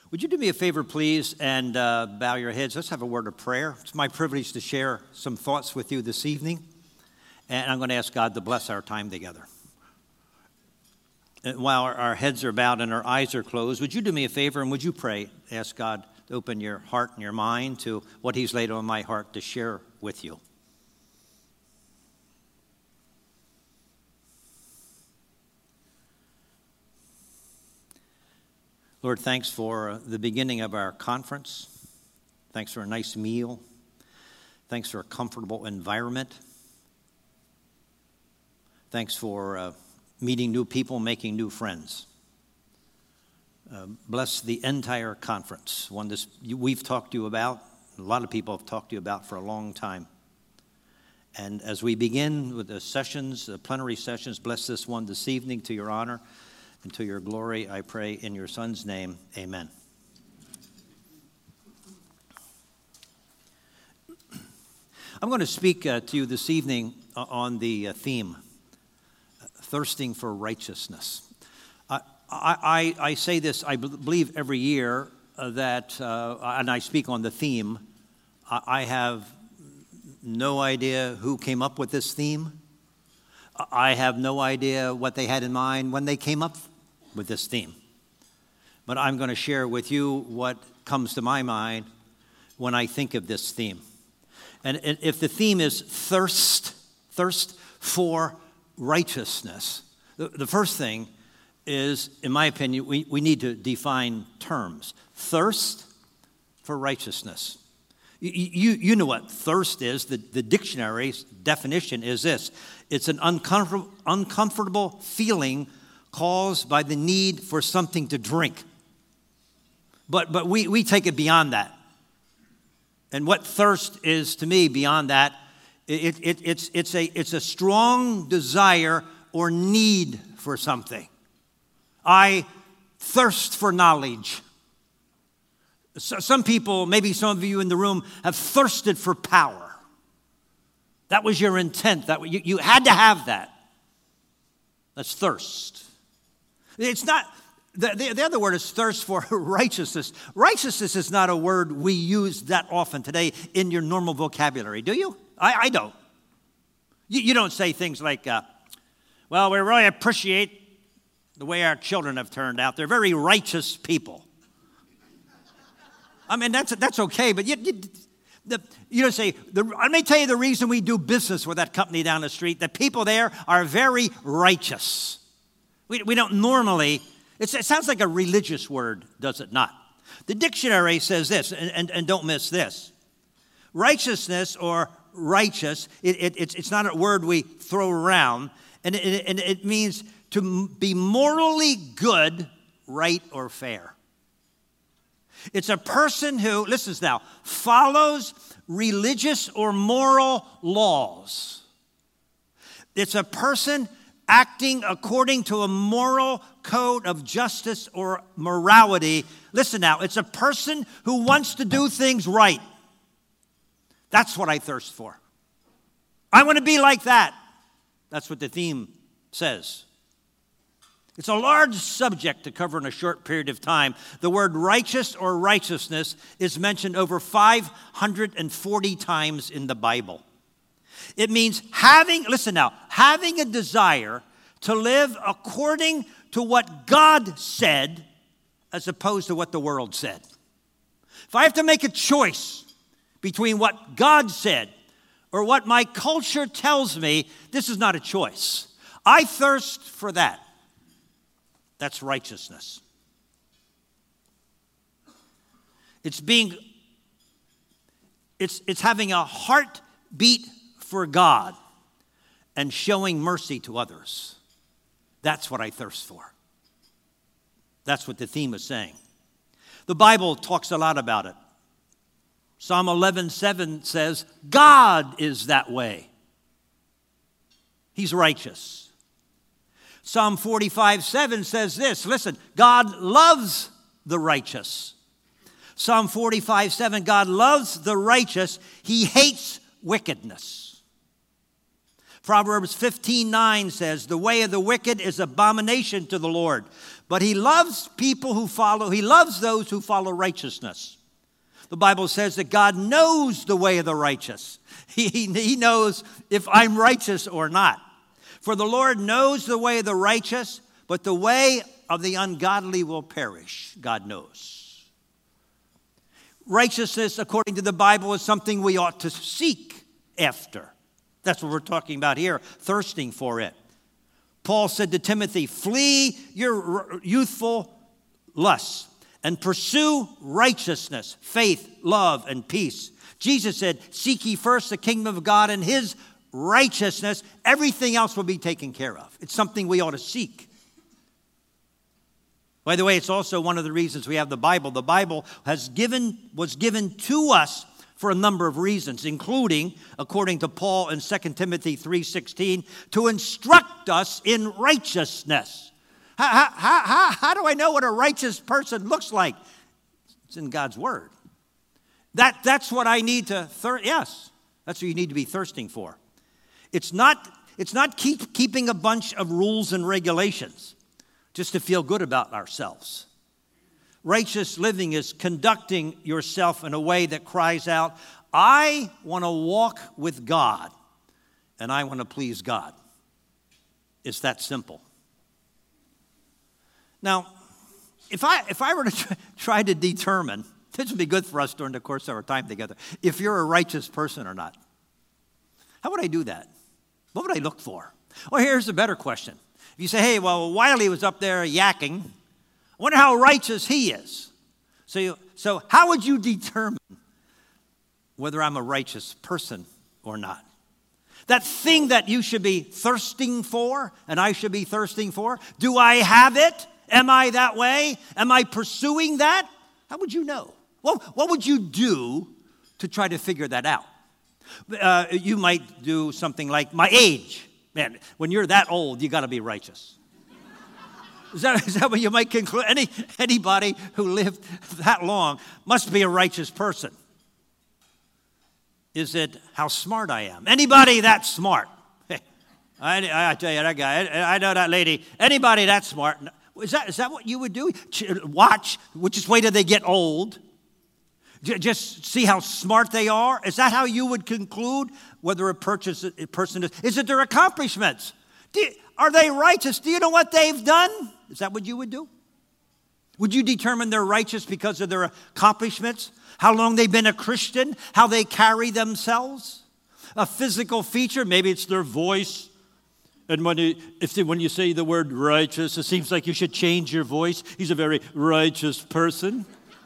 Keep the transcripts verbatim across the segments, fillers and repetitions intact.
Would you do me a favor, please, and uh, bow your heads? Let's have a word of prayer. It's my privilege to share some thoughts with you this evening, and I'm going to ask God to bless our time together. And while our, our heads are bowed and our eyes are closed, would you do me a favor and would you pray? Ask God to open your heart and your mind to what He's laid on my heart to share with you. Lord, thanks for the beginning of our conference. Thanks for a nice meal. Thanks for a comfortable environment. Thanks for uh, meeting new people, making new friends. Uh, bless the entire conference, one this we've talked to you about, a lot of people have talked to you about for a long time. And as we begin with the sessions, the plenary sessions, bless this one this evening to your honor and to your glory, I pray in your Son's name, amen. I'm going to speak uh, to you this evening uh, on the uh, theme, uh, thirsting for righteousness. I, I, I say this, I believe every year uh, that, uh, and I speak on the theme, I, I have no idea who came up with this theme. I have no idea what they had in mind when they came up with this theme. But I'm going to share with you what comes to my mind when I think of this theme. And if the theme is thirst, thirst for righteousness, the first thing is, in my opinion, we, we need to define terms. Thirst for righteousness. You, you, you know what thirst is. The, the dictionary's definition is this. It's an uncomfortable, uncomfortable feeling caused by the need for something to drink. But, but we, we take it beyond that. And what thirst is to me beyond that, it, it, it's, it's, a, it's a strong desire or need for something. I thirst for knowledge. So, some people, maybe some of you in the room, have thirsted for power. That was your intent. That you, you had to have that. That's thirst. It's not, the, the, the other word is thirst for righteousness. Righteousness is not a word we use that often today in your normal vocabulary, do you? I, I don't. You, you don't say things like, uh, well, we really appreciate the way our children have turned out. They're very righteous people. I mean, that's that's okay, but you, you, the, you don't say, the, let me tell you the reason we do business with that company down the street. The people there are very righteous. We, we don't normally, it's, it sounds like a religious word, does it not? The dictionary says this, and, and, and don't miss this. Righteousness or righteous, it, it, it's, it's not a word we throw around, and it, and it means to be morally good, right, or fair. It's a person who, listen now, follows religious or moral laws. It's a person acting according to a moral code of justice or morality. Listen now, it's a person who wants to do things right. That's what I thirst for. I want to be like that. That's what the theme says. It's a large subject to cover in a short period of time. The word righteous or righteousness is mentioned over five hundred forty times in the Bible. It means having, listen now, having a desire to live according to what God said as opposed to what the world said. If I have to make a choice between what God said or what my culture tells me, this is not a choice. I thirst for that. That's righteousness. It's being, it's, it's having a heartbeat for God and showing mercy to others. That's what I thirst for. That's what the theme is saying. The Bible talks a lot about it. Psalm eleven seven says, God is that way. He's righteous. Psalm forty-five seven says this, listen, God loves the righteous. Psalm forty-five seven, God loves the righteous. He hates wickedness. Proverbs fifteen nine says, the way of the wicked is abomination to the Lord, But he loves people who follow, he loves those who follow righteousness. The Bible says that God knows the way of the righteous. He, he knows if I'm righteous or not. For the Lord knows the way of the righteous, but the way of the ungodly will perish. God knows. Righteousness, according to the Bible, is something we ought to seek after. That's what we're talking about here, thirsting for it. Paul said to Timothy, flee your youthful lusts and pursue righteousness, faith, love, and peace. Jesus said, seek ye first the kingdom of God and his righteousness. Everything else will be taken care of. It's something we ought to seek. By the way, it's also one of the reasons we have the Bible. The Bible has given, was given to us for a number of reasons, including, according to Paul in Second Timothy three sixteen, to instruct us in righteousness. How, how, how, how do I know what a righteous person looks like? It's in God's Word. That, that's what I need to, thir- yes, that's what you need to be thirsting for. It's not, it's not keep, keeping a bunch of rules and regulations just to feel good about ourselves. Righteous living is conducting yourself in a way that cries out, I want to walk with God, and I want to please God. It's that simple. Now, if I if I were to try to determine, this would be good for us during the course of our time together, if you're a righteous person or not, how would I do that? What would I look for? Well, here's a better question. If you say, hey, well, Wiley was up there yakking, I wonder how righteous he is. So, you, so how would you determine whether I'm a righteous person or not? That thing that you should be thirsting for and I should be thirsting for, do I have it? Am I that way? Am I pursuing that? How would you know? Well, what would you do to try to figure that out? Uh, you might do something like my age. Man, when you're that old, you got to be righteous. Is that, is that what you might conclude? Any, anybody who lived that long must be a righteous person. Is it how smart I am? Anybody that smart? Hey, I, I tell you, that guy, I, I know that lady. Anybody that smart? Is that, is that what you would do? Watch, just wait till they get old. Just see how smart they are. Is that how you would conclude whether a, purchase, a person is? Is it their accomplishments? Do you, are they righteous? Do you know what they've done? Is that what you would do? Would you determine they're righteous because of their accomplishments? How long they've been a Christian? How they carry themselves? A physical feature? Maybe it's their voice. And when you, if they, when you say the word righteous, it seems like you should change your voice. He's a very righteous person.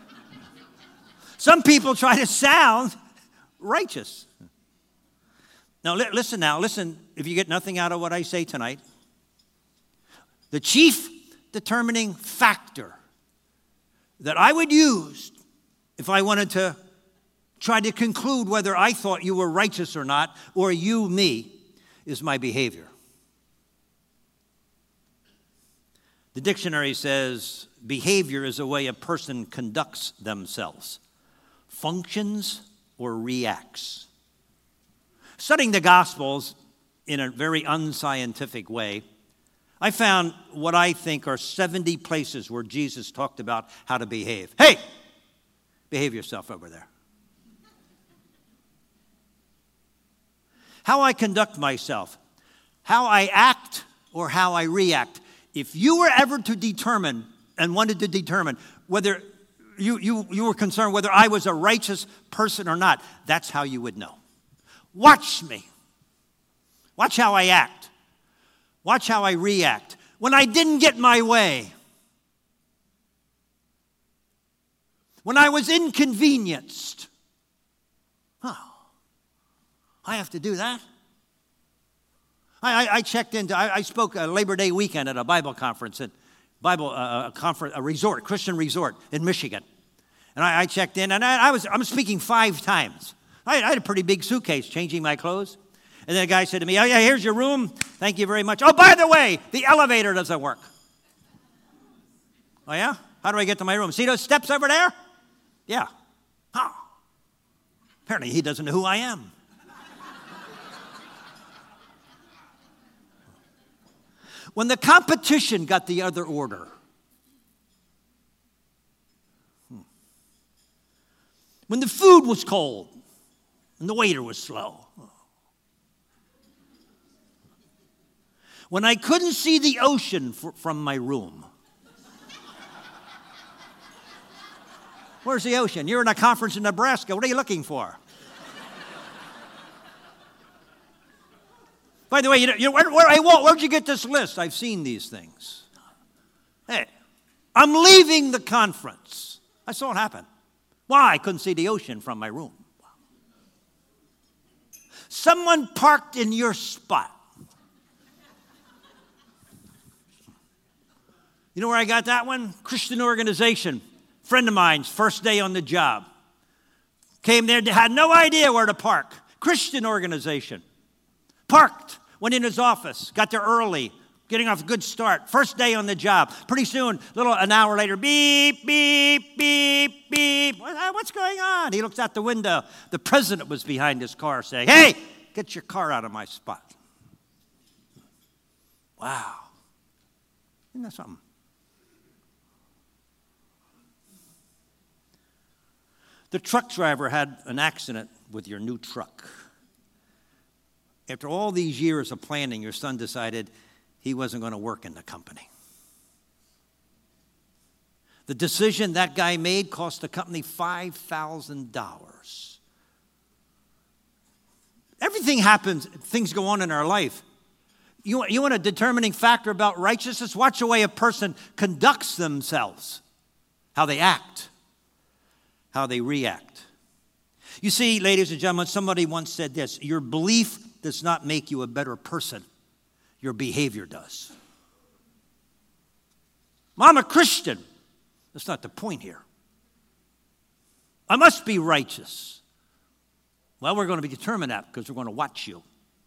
Some people try to sound righteous. Now, li- listen now. Listen, if you get nothing out of what I say tonight, the chief determining factor that I would use if I wanted to try to conclude whether I thought you were righteous or not, or you, me, is my behavior. The dictionary says behavior is a way a person conducts themselves, functions, or reacts. Studying the Gospels in a very unscientific way, I found what I think are seventy places where Jesus talked about how to behave. Hey, behave yourself over there. How I conduct myself, how I act or how I react. If you were ever to determine and wanted to determine whether you, you, you were concerned whether I was a righteous person or not, that's how you would know. Watch me. Watch how I act. Watch how I react. When I didn't get my way, when I was inconvenienced, oh, I have to do that. I, I, I checked into, I, I spoke a Labor Day weekend at a Bible conference, at Bible uh, a conference, a resort, Christian resort in Michigan. And I, I checked in, and I, I was, I'm speaking five times. I, I had a pretty big suitcase, changing my clothes. And then a guy said to me, oh yeah, here's your room. Thank you very much. Oh, by the way, the elevator doesn't work. Oh yeah? How do I get to my room? See those steps over there? Yeah. Oh. Apparently he doesn't know who I am. When the competition got the other order, When the food was cold and the waiter was slow. When I couldn't see the ocean for, from my room. Where's the ocean? You're in a conference in Nebraska. What are you looking for? By the way, you know, you know, where, where, hey, Walt, where'd you get this list? I've seen these things. Hey, I'm leaving the conference. I saw it happen. Why? I couldn't see the ocean from my room. Someone parked in your spot. You know where I got that one? Christian organization. Friend of mine's first day on the job. Came there, had no idea where to park. Christian organization. Parked. Went in his office, got there early, getting off a good start. First day on the job. Pretty soon, little an hour later, beep, beep, beep, beep. What's going on? He looks out the window. The president was behind his car saying, hey, get your car out of my spot. Wow. Isn't that something? The truck driver had an accident with your new truck. After all these years of planning, your son decided he wasn't going to work in the company. The decision that guy made cost the company five thousand dollars. Everything happens, things go on in our life. You, you want a determining factor about righteousness? Watch the way a person conducts themselves, how they act, how they react. You see, ladies and gentlemen, somebody once said this: your belief does not make you a better person. Your behavior does. I'm a Christian. That's not the point here. I must be righteous. Well, we're going to determine that because we're going to watch you.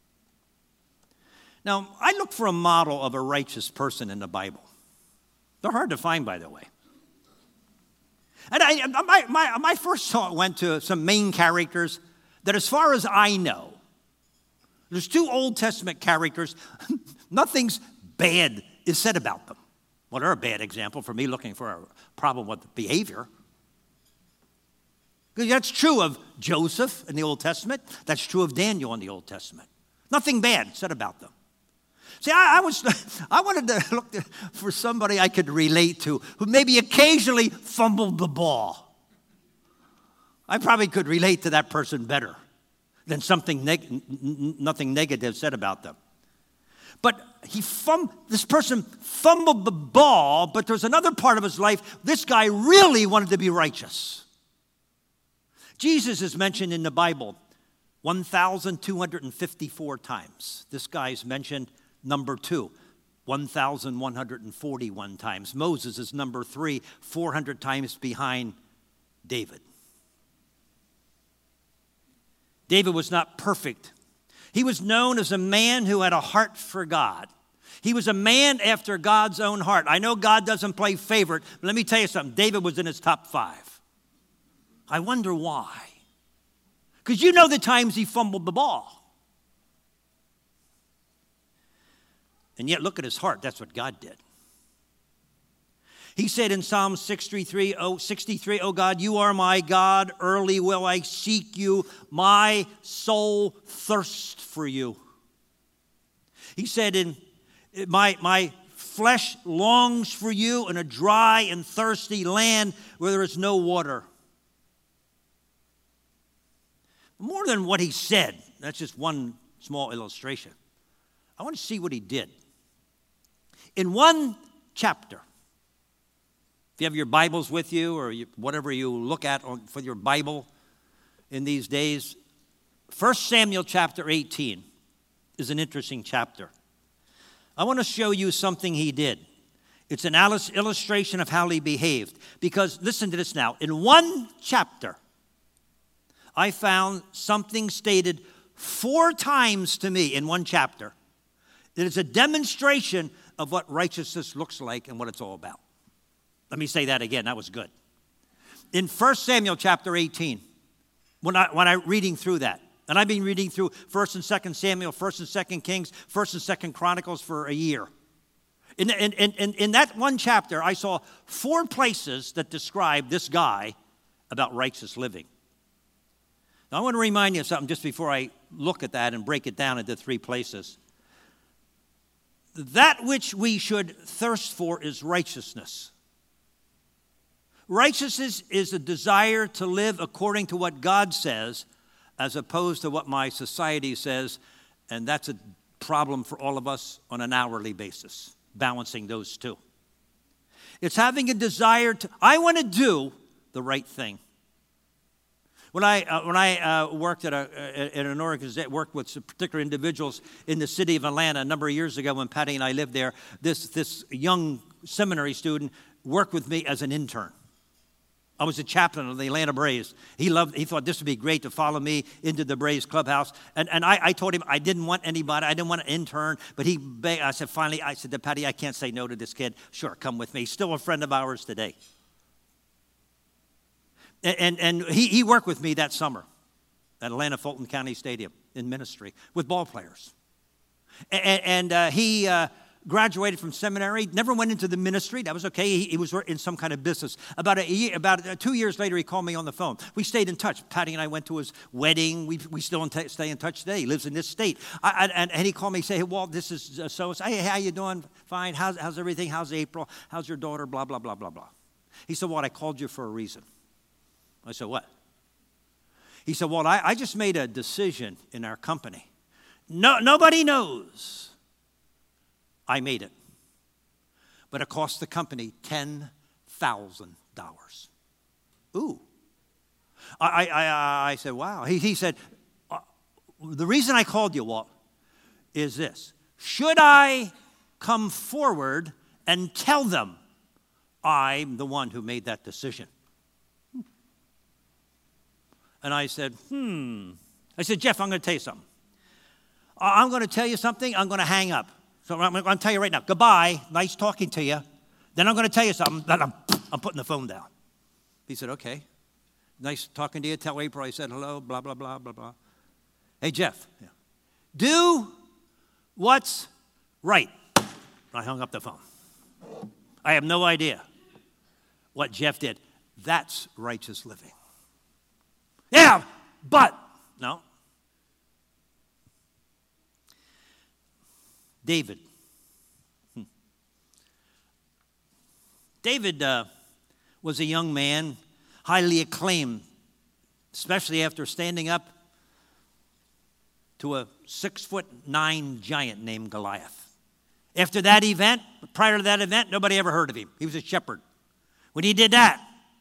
Now, I look for a model of a righteous person in the Bible. They're hard to find, by the way. And I, my, my, my first thought went to some main characters that, as far as I know, there's two Old Testament characters. Nothing's bad is said about them. Well, they're a bad example for me looking for a problem with behavior. Because that's true of Joseph in the Old Testament. That's true of Daniel in the Old Testament. Nothing bad said about them. See, I, I was I wanted to look for somebody I could relate to who maybe occasionally fumbled the ball. I probably could relate to that person better than something neg- nothing negative said about them. But he fum- this person fumbled the ball, but there's another part of his life. This guy really wanted to be righteous. Jesus is mentioned in the Bible one thousand two hundred fifty-four times. This guy's mentioned number two, one thousand one hundred forty-one times. Moses is number three, four hundred times behind David. David was not perfect. He was known as a man who had a heart for God. He was a man after God's own heart. I know God doesn't play favorite, but let me tell you something. David was in his top five. I wonder why. Because you know the times he fumbled the ball. And yet look at his heart. That's what God did. He said in Psalm sixty-three, oh, sixty-three, "Oh God, you are my God. Early will I seek you. My soul thirsts for you." He said, in my, my flesh longs for you in a dry and thirsty land where there is no water. More than what he said, that's just one small illustration. I want to see what he did. In one chapter, if you have your Bibles with you or you, whatever you look at on, for your Bible in these days, First Samuel chapter eighteen is an interesting chapter. I want to show you something he did. It's an illustration of how he behaved. Because, listen to this now, in one chapter, I found something stated four times to me in one chapter. It is a demonstration of what righteousness looks like and what it's all about. Let me say that again. That was good. In First Samuel chapter eighteen, when, I, when I'm reading through that, and I've been reading through First and Second Samuel, First and Second Kings, First and Second Chronicles for a year. In, in, in, in that one chapter, I saw four places that describe this guy about righteous living. Now, I want to remind you of something just before I look at that and break it down into three places. That which we should thirst for is righteousness. Righteousness is a desire to live according to what God says, as opposed to what my society says, and that's a problem for all of us on an hourly basis, balancing those two. It's having a desire to, I want to do the right thing. When I uh, when I uh, worked at a at an organization, worked with some particular individuals in the city of Atlanta a number of years ago, when Patty and I lived there, this this young seminary student worked with me as an intern. I was a chaplain of the Atlanta Braves. He loved. He thought this would be great to follow me into the Braves clubhouse. And and I, I told him I didn't want anybody. I didn't want an intern. But he begged. I said finally. I said to Patty, I can't say no to this kid. Sure, come with me. He's still a friend of ours today. And, and he, he worked with me that summer at Atlanta Fulton County Stadium in ministry with ball players. And, and uh, he uh, graduated from seminary, never went into the ministry. That was okay. He, he was in some kind of business. About a year, about uh, two years later, he called me on the phone. We stayed in touch. Patty and I went to his wedding. We we still in t- stay in touch today. He lives in this state. I, I, and, and he called me and said, hey, Walt, this is uh, so. Hey, how you doing? Fine. How's, how's everything? How's April? How's your daughter? Blah, blah, blah, blah, blah. He said, Walt, I called you for a reason. I said, what? He said, well, I, I just made a decision in our company. No, nobody knows I made it. But it cost the company ten thousand dollars. Ooh. I, I, I, I said, wow. He, he said, uh, the reason I called you, Walt, is this. Should I come forward and tell them I'm the one who made that decision? And I said, hmm. I said, Jeff, I'm going to tell you something. I'm going to tell you something. I'm going to hang up. So I'm going to tell you right now, goodbye. Nice talking to you. Then I'm going to tell you something. Then I'm, I'm putting the phone down. He said, okay. Nice talking to you. Tell April I said hello, blah, blah, blah, blah, blah. Hey, Jeff, yeah. Do what's right. I hung up the phone. I have no idea what Jeff did. That's righteous living. Yeah, but, no. David. Hmm. David uh, was a young man, highly acclaimed, especially after standing up to a six foot nine giant named Goliath. After that event, prior to that event, nobody ever heard of him. He was a shepherd. When he did that,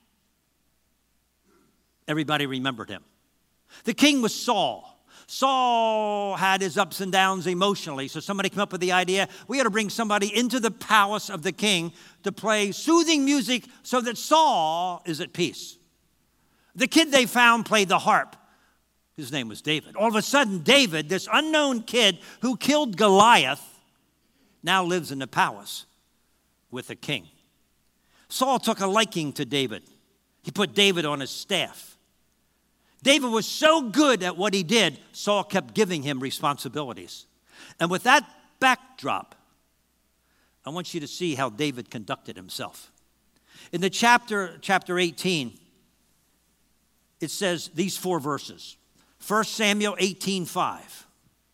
everybody remembered him. The king was Saul. Saul had his ups and downs emotionally, so somebody came up with the idea, we ought to bring somebody into the palace of the king to play soothing music so that Saul is at peace. The kid they found played the harp. His name was David. All of a sudden, David, this unknown kid who killed Goliath, now lives in the palace with the king. Saul took a liking to David. He put David on his staff. David was so good at what he did, Saul kept giving him responsibilities. And with that backdrop, I want you to see how David conducted himself. In the chapter, chapter eighteen, it says these four verses. First Samuel eighteen five.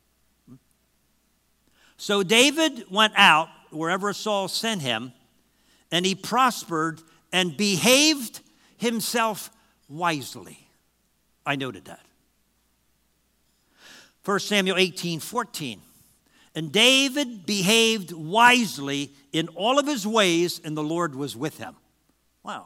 So David went out wherever Saul sent him, and he prospered and behaved himself wisely. I noted that. First Samuel eighteen fourteen. And David behaved wisely in all of his ways, and the Lord was with him. Wow.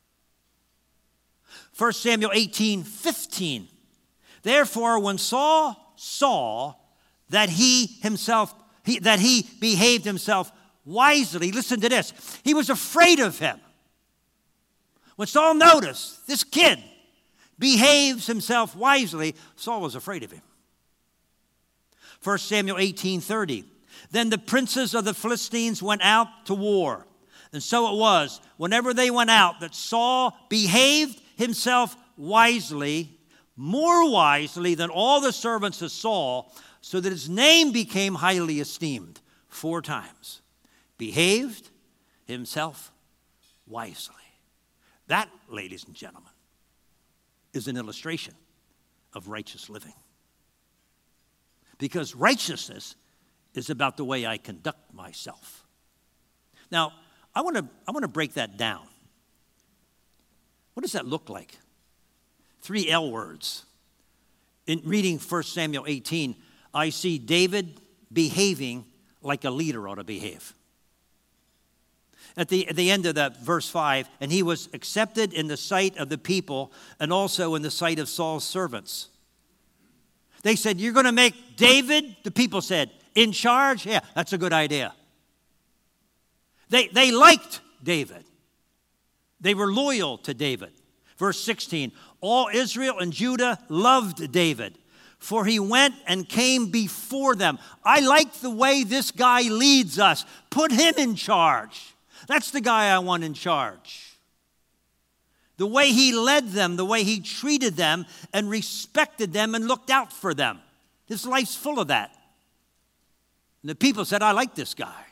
First Samuel eighteen fifteen. Therefore, when Saul saw that he himself, he, that he behaved himself wisely, listen to this, he was afraid of him. When Saul noticed this kid behaves himself wisely, Saul was afraid of him. First Samuel eighteen thirty. Then the princes of the Philistines went out to war. And so it was, whenever they went out, that Saul behaved himself wisely, more wisely than all the servants of Saul, so that his name became highly esteemed. Four times. Behaved himself wisely. That, ladies and gentlemen, is an illustration of righteous living. Because righteousness is about the way I conduct myself. Now, I want to I want to break that down. What does that look like? Three L words. In reading First Samuel eighteen, I see David behaving like a leader ought to behave. At the, at the end of that verse five, and he was accepted in the sight of the people and also in the sight of Saul's servants. They said, you're going to make David, the people said, in charge? Yeah, that's a good idea. They, they liked David. They were loyal to David. Verse sixteen, all Israel and Judah loved David, for he went and came before them. I like the way this guy leads us. Put him in charge. That's the guy I want in charge. The way he led them, the way he treated them and respected them and looked out for them. His life's full of that. And the people said, I like this guy.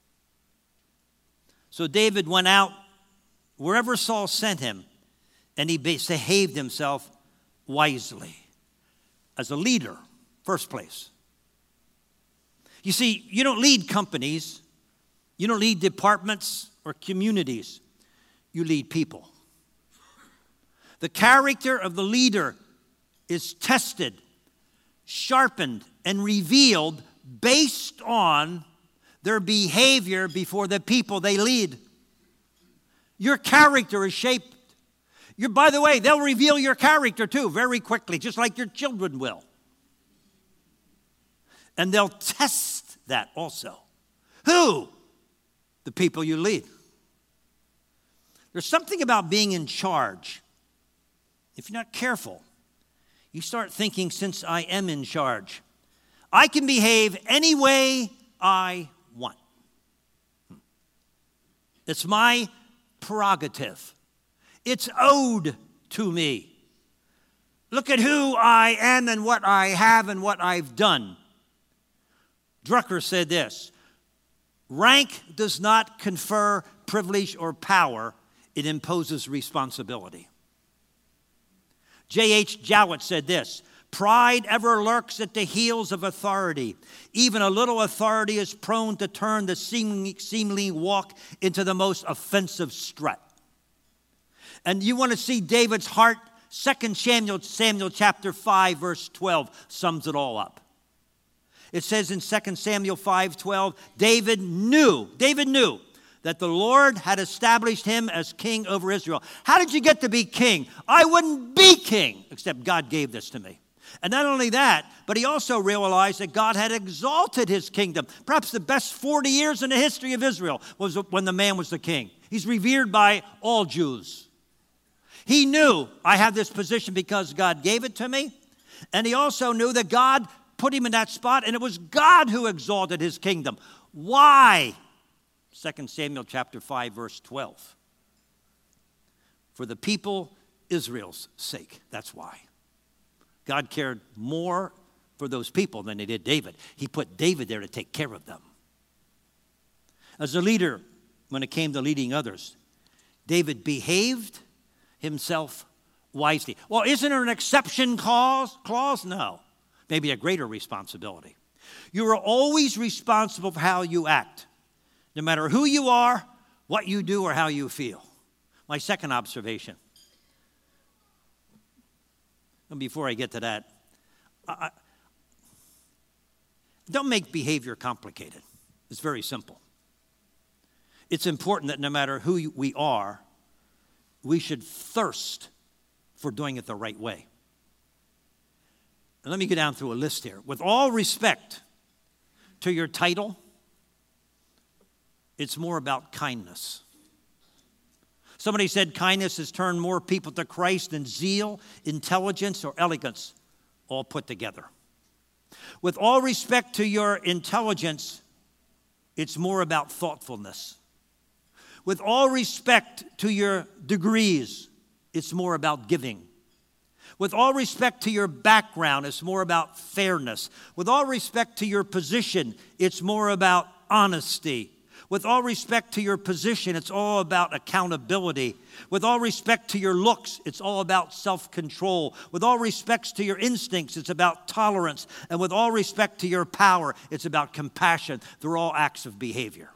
So David went out wherever Saul sent him, and he behaved himself wisely as a leader, first place. You see, you don't lead companies, you don't lead departments or communities, you lead people. The character of the leader is tested, sharpened, and revealed based on their behavior before the people they lead. Your character is shaped. You're, by the way, they'll reveal your character too very quickly, just like your children will. And they'll test that also. Who? The people you lead. There's something about being in charge. If you're not careful, you start thinking, since I am in charge, I can behave any way I want. It's my prerogative. It's owed to me. Look at who I am and what I have and what I've done. Drucker said this, rank does not confer privilege or power, it imposes responsibility. J H Jowett said this, pride ever lurks at the heels of authority. Even a little authority is prone to turn the seeming, seemingly walk into the most offensive strut. And you want to see David's heart? Second Samuel, Samuel chapter five, verse twelve sums it all up. It says in Second Samuel five twelve, David knew, David knew that the Lord had established him as king over Israel. How did you get to be king? I wouldn't be king, except God gave this to me. And not only that, but he also realized that God had exalted his kingdom. Perhaps the best forty years in the history of Israel was when the man was the king. He's revered by all Jews. He knew I have this position because God gave it to me. And he also knew that God put him in that spot, and it was God who exalted his kingdom. Why? Second Samuel chapter five, verse twelve. For the people Israel's sake. That's why. God cared more for those people than he did David. He put David there to take care of them. As a leader, when it came to leading others, David behaved himself wisely. Well, isn't there an exception clause? Clause? No. Maybe a greater responsibility. You are always responsible for how you act, no matter who you are, what you do, or how you feel. My second observation. And before I get to that, I, don't make behavior complicated. It's very simple. It's important that no matter who we are, we should thirst for doing it the right way. And let me go down through a list here. With all respect to your title, it's more about kindness. Somebody said kindness has turned more people to Christ than zeal, intelligence, or elegance all put together. With all respect to your intelligence, it's more about thoughtfulness. With all respect to your degrees, it's more about giving. With all respect to your background, it's more about fairness. With all respect to your position, it's more about honesty. With all respect to your position, it's all about accountability. With all respect to your looks, it's all about self-control. With all respects to your instincts, it's about tolerance. And with all respect to your power, it's about compassion. They're all acts of behavior.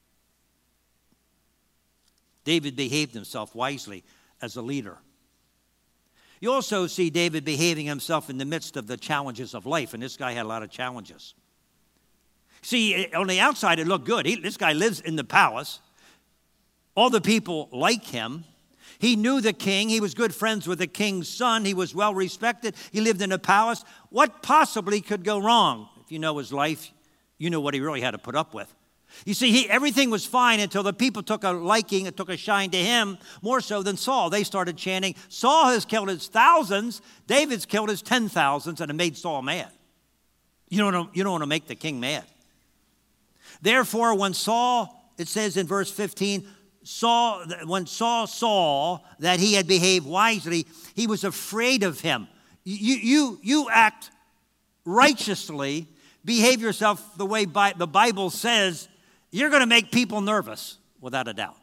David behaved himself wisely as a leader. You also see David behaving himself in the midst of the challenges of life, and this guy had a lot of challenges. See, on the outside, it looked good. He, this guy lives in the palace. All the people like him. He knew the king. He was good friends with the king's son. He was well respected. He lived in a palace. What possibly could go wrong? If you know his life, you know what he really had to put up with. You see, he, everything was fine until the people took a liking and took a shine to him, more so than Saul. They started chanting, Saul has killed his thousands, David's killed his ten thousands, and it made Saul mad. You don't want to, you don't want to make the king mad. Therefore, when Saul, it says in verse fifteen, Saul, when Saul saw that he had behaved wisely, he was afraid of him. You, you, you act righteously, behave yourself the way Bi- the Bible says, you're going to make people nervous, without a doubt.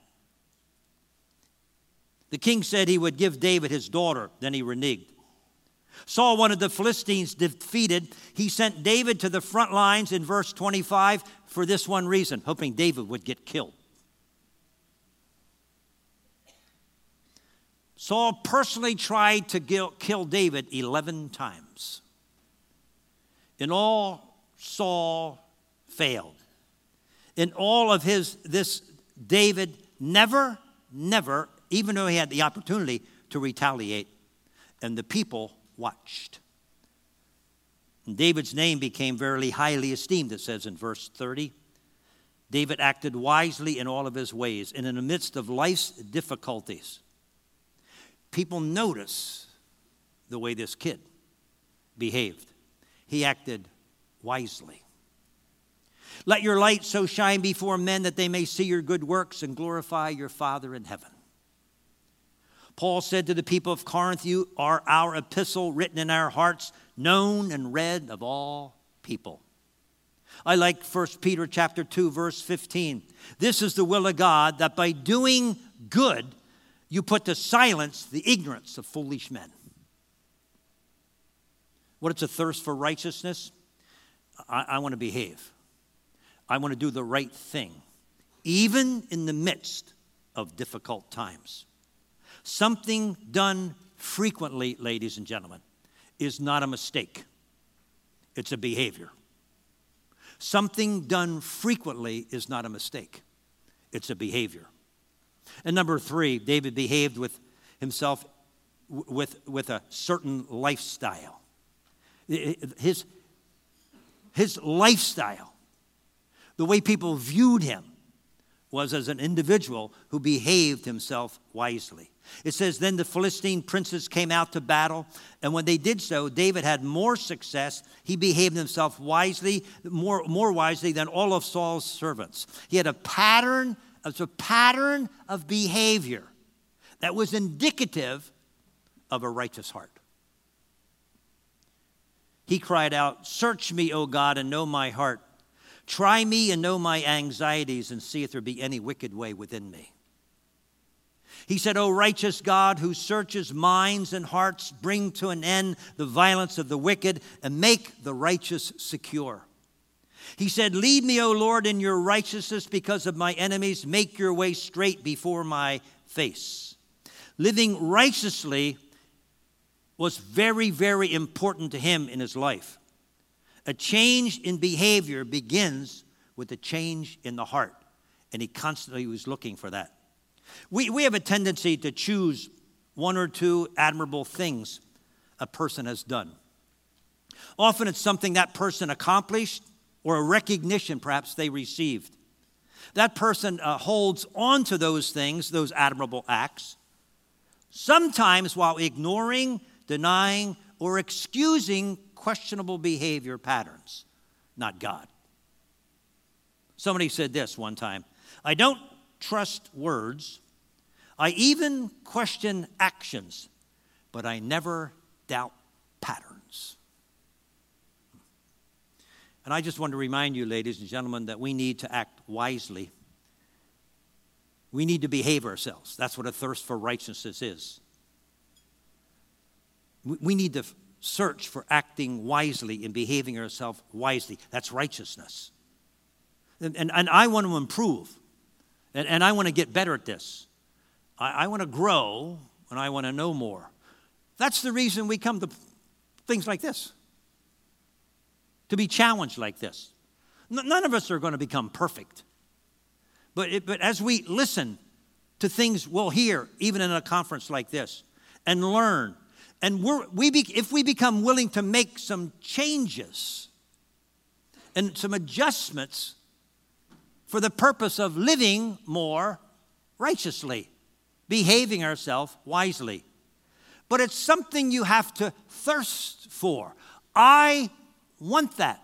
The king said he would give David his daughter, then he reneged. Saul wanted the Philistines defeated. He sent David to the front lines in verse twenty-five for this one reason, hoping David would get killed. Saul personally tried to kill David eleven times. In all, Saul failed. In all of his, this, David never, never, even though he had the opportunity to retaliate, and the people watched. And David's name became very highly esteemed, it says in verse thirty. David acted wisely in all of his ways, and in the midst of life's difficulties, people notice the way this kid behaved. He acted wisely. Let your light so shine before men that they may see your good works and glorify your Father in heaven. Paul said to the people of Corinth, you are our epistle written in our hearts, known and read of all people. I like First Peter chapter two, verse fifteen. This is the will of God, that by doing good, you put to silence the ignorance of foolish men. What is a thirst for righteousness? I, I want to behave. I want to do the right thing, even in the midst of difficult times. Something done frequently, ladies and gentlemen, is not a mistake. It's a behavior. Something done frequently is not a mistake. It's a behavior. And number three, David behaved with himself with, with a certain lifestyle. His, his lifestyle, the way people viewed him, was as an individual who behaved himself wisely. It says, then the Philistine princes came out to battle, and when they did so, David had more success. He behaved himself wisely, more, more wisely than all of Saul's servants. He had a pattern, it was a pattern of behavior that was indicative of a righteous heart. He cried out, search me, O God, and know my heart. Try me and know my anxieties, and see if there be any wicked way within me. He said, O righteous God, who searches minds and hearts, bring to an end the violence of the wicked and make the righteous secure. He said, lead me, O Lord, in your righteousness because of my enemies. Make your way straight before my face. Living righteously was very, very important to him in his life. A change in behavior begins with a change in the heart, and he constantly was looking for that. We, we have a tendency to choose one or two admirable things a person has done. Often it's something that person accomplished or a recognition perhaps they received. That person uh, holds on to those things, those admirable acts, sometimes while ignoring, denying, or excusing questionable behavior patterns, not God. Somebody said this one time, I don't trust words. I even question actions, but I never doubt patterns. And I just want to remind you, ladies and gentlemen, that we need to act wisely We need to behave ourselves. That's what a thirst for righteousness is. We need to search for acting wisely and behaving ourselves wisely. That's righteousness. And, and, and I want to improve. And, and I want to get better at this. I, I want to grow, and I want to know more. That's the reason we come to things like this. To be challenged like this. N- none of us are going to become perfect. But, it, but as we listen to things we'll hear, even in a conference like this, and learn, and we're, we be, if we become willing to make some changes and some adjustments for the purpose of living more righteously, behaving ourselves wisely. But it's something you have to thirst for. I want that.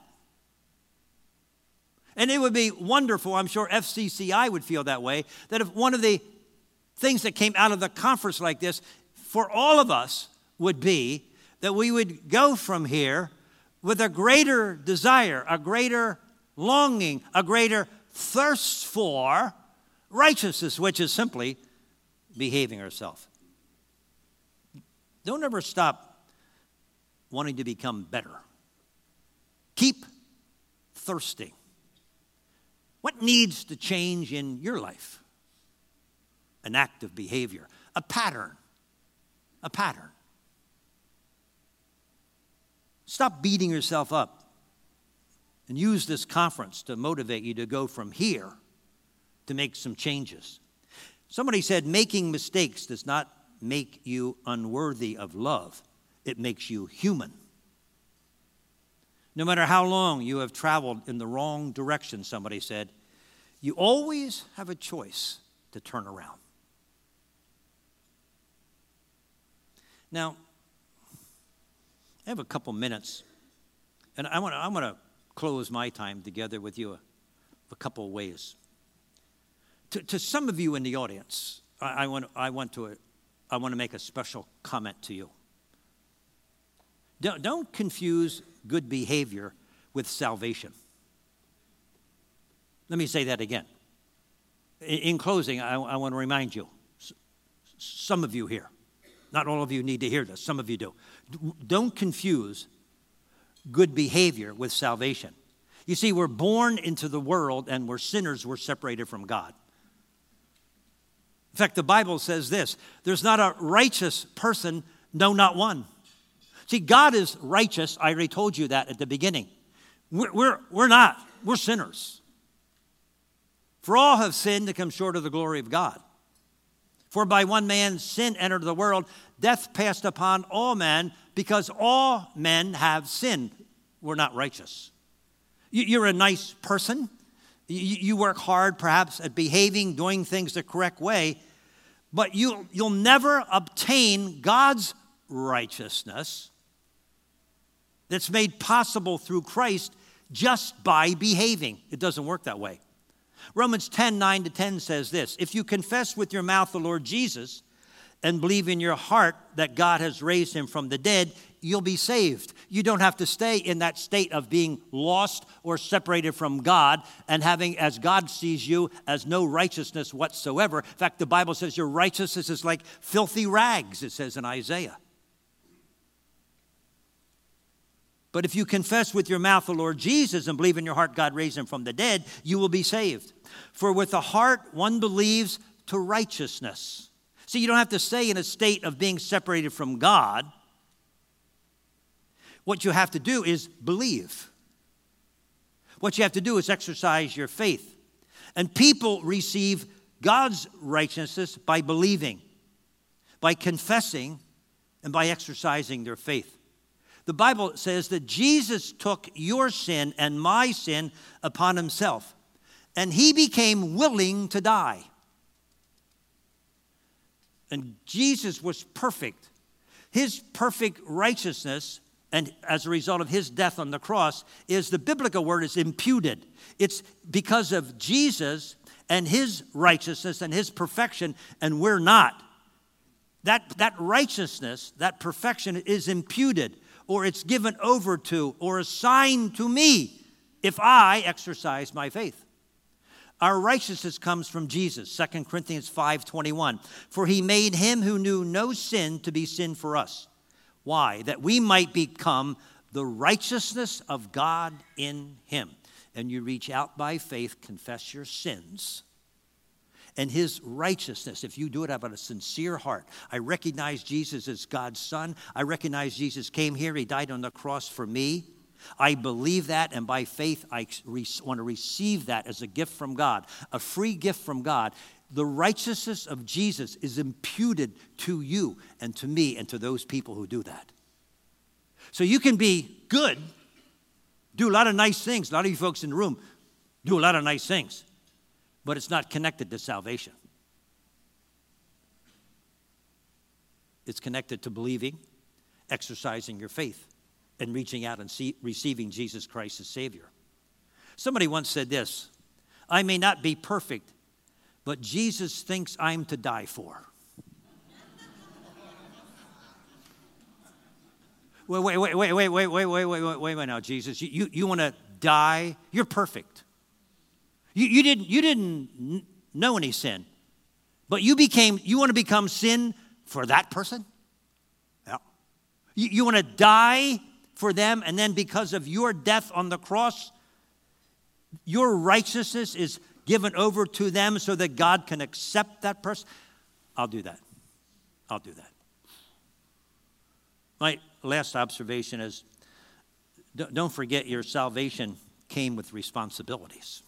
And it would be wonderful, I'm sure F C C I would feel that way, that if one of the things that came out of the conference like this for all of us would be that we would go from here with a greater desire, a greater longing, a greater thirst for righteousness, which is simply behaving ourselves. Don't ever stop wanting to become better. Keep thirsting. What needs to change in your life? An act of behavior, a pattern, a pattern. Stop beating yourself up and use this conference to motivate you to go from here to make some changes. Somebody said making mistakes does not make you unworthy of love. It makes you human. No matter how long you have traveled in the wrong direction, somebody said, you always have a choice to turn around. Now, I have a couple minutes, and I want to I want to close my time together with you a, a couple of ways. To, to some of you in the audience, I, I want I want to I want to make a special comment to you. Don't, don't confuse good behavior with salvation. Let me say that again. In, in closing, I, I want to remind you, some of you here, not all of you need to hear this, some of you do. Don't confuse good behavior with salvation. You see, we're born into the world and we're sinners, we're separated from God. In fact, the Bible says this, there's not a righteous person, no, not one. See, God is righteous. I already told you that at the beginning. We're, we're, we're not. We're sinners. For all have sinned to come short of the glory of God. For by one man sin entered the world, death passed upon all men because all men have sinned. We're not righteous. You, you're a nice person. You, you work hard perhaps at behaving, doing things the correct way, but you, you'll never obtain God's righteousness that's made possible through Christ just by behaving. It doesn't work that way. Romans ten, nine to ten says this, if you confess with your mouth the Lord Jesus and believe in your heart that God has raised him from the dead, you'll be saved. You don't have to stay in that state of being lost or separated from God and having, as God sees you, as no righteousness whatsoever. In fact, the Bible says your righteousness is like filthy rags, it says in Isaiah. But if you confess with your mouth the Lord Jesus and believe in your heart God raised him from the dead, you will be saved. For with the heart one believes to righteousness. See, you don't have to stay in a state of being separated from God. What you have to do is believe. What you have to do is exercise your faith. And people receive God's righteousness by believing, by confessing, and by exercising their faith. The Bible says that Jesus took your sin and my sin upon himself, and he became willing to die. And Jesus was perfect. His perfect righteousness, and as a result of his death on the cross, is the biblical word is imputed. It's because of Jesus and his righteousness and his perfection, and we're not. That, that righteousness, that perfection is imputed, or it's given over to, or assigned to me if I exercise my faith. Our righteousness comes from Jesus, Second Corinthians five twenty-one. For he made him who knew no sin to be sin for us. Why? That we might become the righteousness of God in him. And you reach out by faith, confess your sins, and his righteousness, if you do it out of a sincere heart. I recognize Jesus as God's son. I recognize Jesus came here. He died on the cross for me. I believe that, and by faith, I re- want to receive that as a gift from God, a free gift from God. The righteousness of Jesus is imputed to you and to me and to those people who do that. So you can be good, do a lot of nice things. A lot of you folks in the room do a lot of nice things, but it's not connected to salvation. It's connected to believing, exercising your faith, and reaching out and see, receiving Jesus Christ as Savior. Somebody once said this: I may not be perfect, but Jesus thinks I'm to die for. Wait, wait, wait, wait, wait, wait, wait, wait, wait, wait, wait, wait now, Jesus. You, you, you want to die? You're perfect. You, you didn't, you didn't know any sin, but you became, you want to become sin for that person? Yeah. You, you want to die for them, and then because of your death on the cross, your righteousness is given over to them so that God can accept that person? I'll do that. I'll do that. My last observation is, don't forget your salvation came with responsibilities.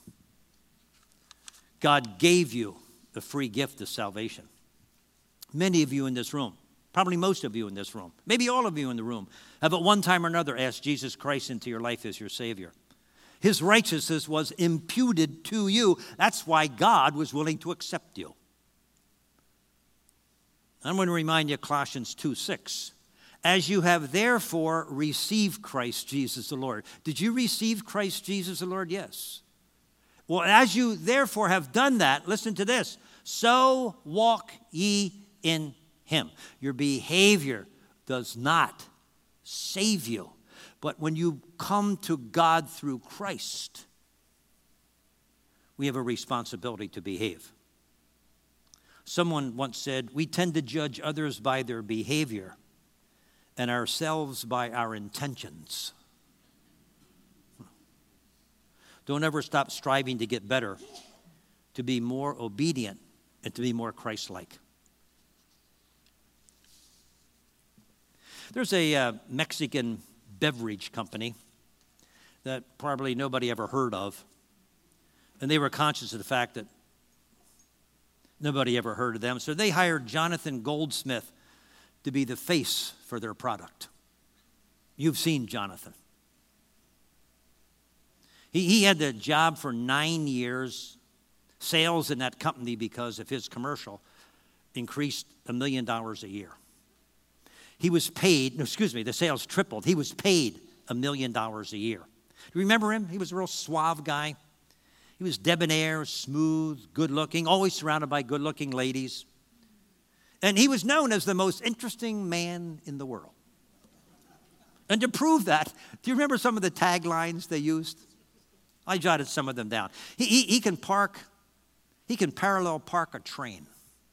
God gave you the free gift of salvation. Many of you in this room, probably most of you in this room, maybe all of you in the room, have at one time or another asked Jesus Christ into your life as your Savior. His righteousness was imputed to you. That's why God was willing to accept you. I'm going to remind you of Colossians two six. As you have therefore received Christ Jesus the Lord. Did you receive Christ Jesus the Lord? Yes. Well, as you therefore have done that, listen to this. So walk ye in him. Your behavior does not save you. But when you come to God through Christ, we have a responsibility to behave. Someone once said, we tend to judge others by their behavior and ourselves by our intentions. Don't ever stop striving to get better, to be more obedient, and to be more Christ-like. There's a uh, Mexican beverage company that probably nobody ever heard of, and they were conscious of the fact that nobody ever heard of them, so they hired Jonathan Goldsmith to be the face for their product. You've seen Jonathan. He, he had the job for nine years. Sales in that company, because of his commercial, increased a million dollars a year. He was paid, no, excuse me, the sales tripled. He was paid a million dollars a year. Do you remember him? He was a real suave guy. He was debonair, smooth, good-looking, always surrounded by good-looking ladies. And he was known as the most interesting man in the world. And to prove that, do you remember some of the taglines they used? I jotted some of them down. He, he, he can park, he can parallel park a train.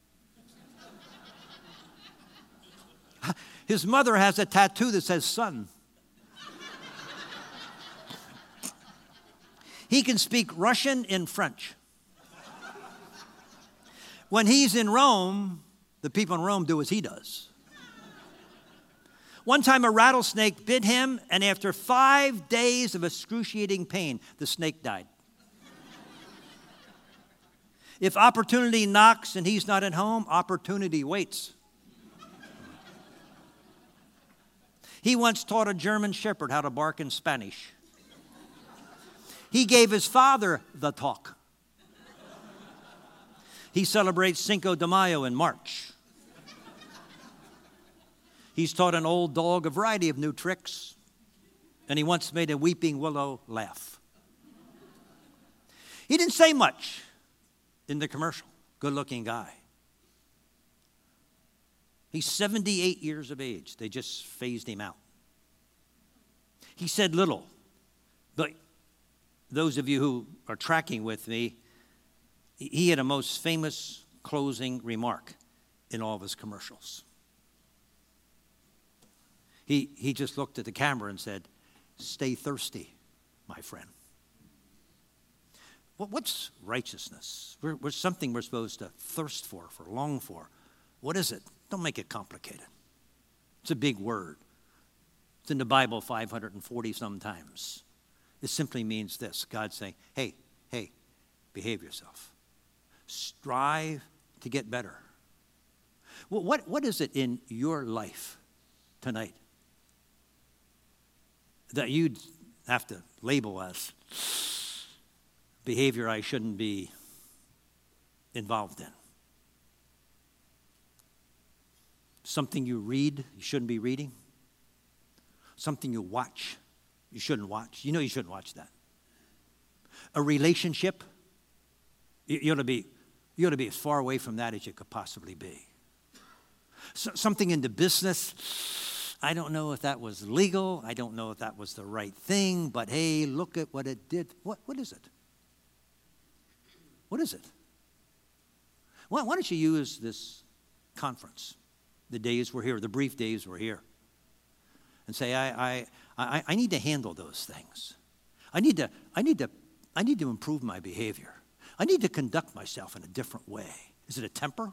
His mother has a tattoo that says son. He can speak Russian and French. When he's in Rome, the people in Rome do as he does. One time a rattlesnake bit him, and after five days of excruciating pain, the snake died. If opportunity knocks and he's not at home, opportunity waits. He once taught a German shepherd how to bark in Spanish. He gave his father the talk. He celebrates Cinco de Mayo in March. He's taught an old dog a variety of new tricks, and he once made a weeping willow laugh. He didn't say much in the commercial. Good-looking guy. He's seventy-eight years of age. They just phased him out. He said little, but those of you who are tracking with me, He had a most famous closing remark in all of his commercials. He, he just looked at the camera and said, "Stay thirsty, my friend." What, what's righteousness? We're, we're something we're supposed to thirst for, for long for. What is it? Don't make it complicated. It's a big word. It's in the Bible five hundred forty sometimes. It simply means this. God's saying, hey, hey, behave yourself. Strive to get better. Well, what, what is it in your life tonight that you'd have to label as behavior I shouldn't be involved in? Something you read you shouldn't be reading? Something you watch you shouldn't watch? You know you shouldn't watch that. A relationship, you, you ought to be you ought to be as far away from that as you could possibly be. So, something in the business, I don't know if that was legal. I don't know if that was the right thing, but hey, look at what it did. What, what is it? What is it? Why, why don't you use this conference, the days we're here, the brief days we're here, and say, I, I, I, I need to handle those things. I need to, I need to, I need to improve my behavior. I need to conduct myself in a different way. Is it a temper?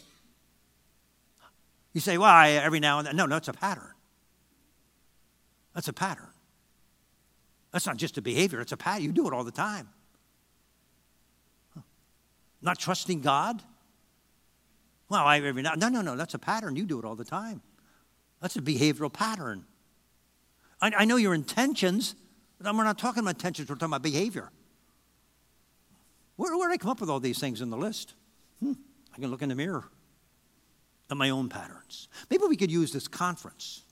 You say, well, I, every now and then. No, no, it's a pattern. That's a pattern. That's not just a behavior, it's a pattern. You do it all the time. Huh. Not trusting God? Well, I every now no, no, no, that's a pattern. You do it all the time. That's a behavioral pattern. I, I know your intentions, but we're not talking about intentions, we're talking about behavior. Where, where did I come up with all these things in the list? Hmm, I can look in the mirror at my own patterns. Maybe we could use this conference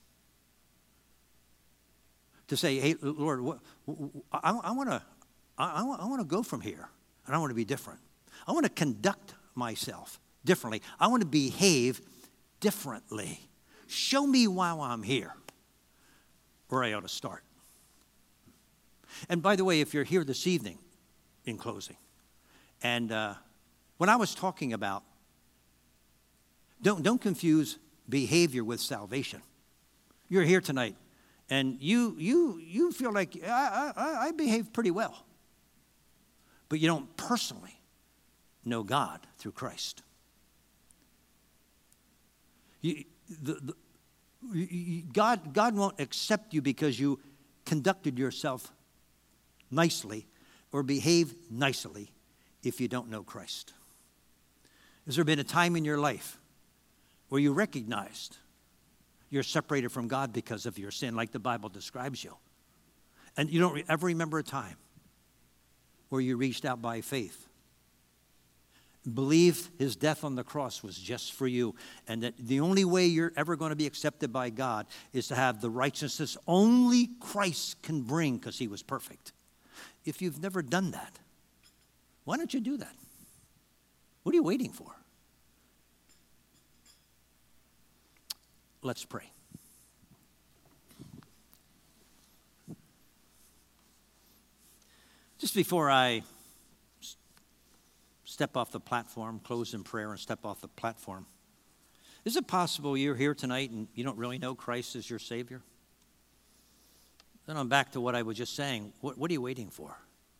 to say, hey, Lord, what, I, I want to I, I want to go from here, and I want to be different. I want to conduct myself differently. I want to behave differently. Show me while I'm here where I ought to start. And by the way, if you're here this evening, in closing, and uh, when I was talking about, don't, don't confuse behavior with salvation. You're here tonight, and you, you, you feel like, I, I, I behave pretty well. But you don't personally know God through Christ. You, the, the, you, God, God won't accept you because you conducted yourself nicely or behaved nicely if you don't know Christ. Has there been a time in your life where you recognized you're separated from God because of your sin, like the Bible describes you, and you don't ever remember a time where you reached out by faith, believed his death on the cross was just for you, and that the only way you're ever going to be accepted by God is to have the righteousness only Christ can bring because he was perfect? If you've never done that, why don't you do that? What are you waiting for? Let's pray. Just before I step off the platform, close in prayer and step off the platform, is it possible you're here tonight and you don't really know Christ as your Savior? Then I'm back to what I was just saying. What, what are you waiting for?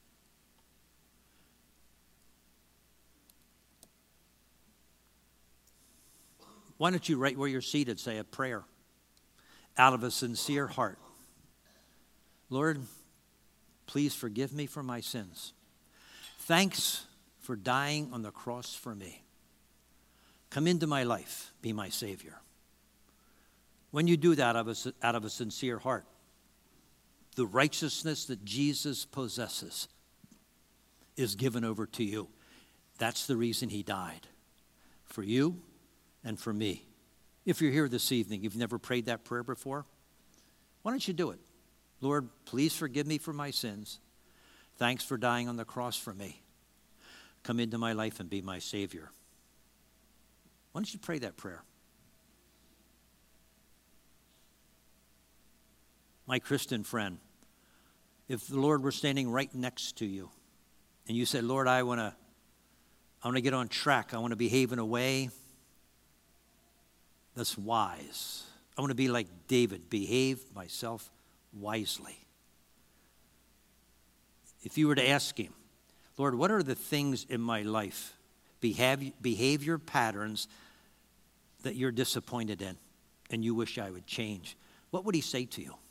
Why don't you, right where you're seated, say a prayer out of a sincere heart. Lord, please forgive me for my sins. Thanks for dying on the cross for me. Come into my life, be my Savior. When you do that out of a, out of a sincere heart, the righteousness that Jesus possesses is given over to you. That's the reason he died, for you and for me. If you're here this evening, you've never prayed that prayer before, why don't you do it? Lord, please forgive me for my sins. Thanks for dying on the cross for me. Come into my life and be my Savior. Why don't you pray that prayer? My Christian friend, if the Lord were standing right next to you and you said, Lord, I want to I want to get on track. I want to behave in a way that's wise. I want to be like David, behave myself wisely. If you were to ask him, Lord, what are the things in my life, behavior, behavior patterns that you're disappointed in and you wish I would change? What would he say to you?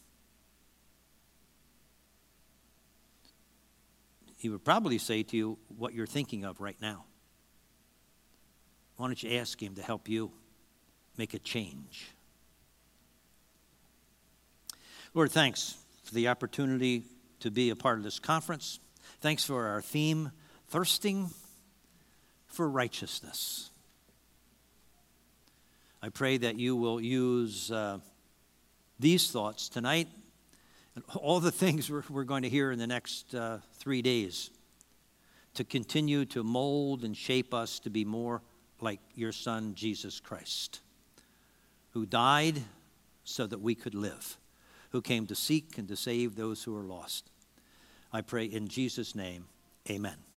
He would probably say to you what you're thinking of right now. Why don't you ask him to help you make a change? Lord, thanks for the opportunity to be a part of this conference. Thanks for our theme, Thirsting for Righteousness. I pray that you will use uh, these thoughts tonight and all the things we're, we're going to hear in the next uh, three days to continue to mold and shape us to be more like your Son, Jesus Christ, who died so that we could live, who came to seek and to save those who are lost. I pray in Jesus' name, amen.